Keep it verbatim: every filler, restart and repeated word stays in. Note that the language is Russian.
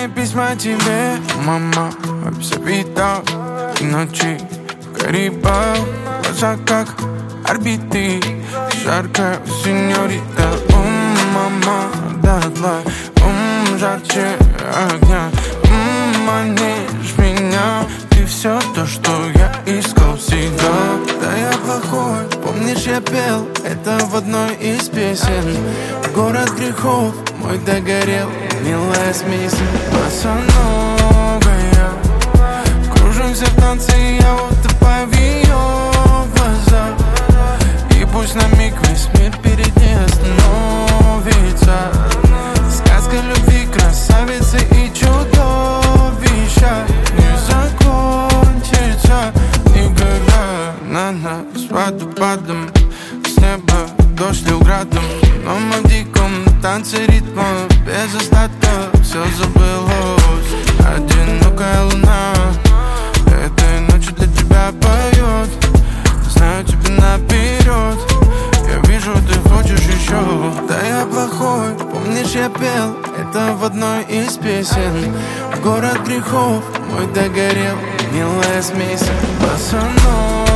мои письма тебе, мама, обзавита и ночи в Карибах. Глаза как орбиты, жаркая сеньорита. Ум, мама, дотла, ум, жарче огня. Ум, манишь меня, ты все то, что я искал всегда. Да я плохой, помнишь, я пел это в одной из песен. Город грехов мой догорел, милая смесь. Босоногая, кружимся в танце, и я утопаю в ее глазах. И пусть на миг весь мир перед ней остановится. Сказка любви, красавицы и чудовища не закончится никогда. На нас водопадом с неба дождь лил градом. Но мы в диком танце ритма без остатка. Все забылось, одинокая луна этой ночью для тебя поет. Знаю тебя наперед, я вижу, ты хочешь еще. Да я плохой, помнишь, я пел это в одной из песен. Город грехов мой догорел, милая смесь. Босоногая,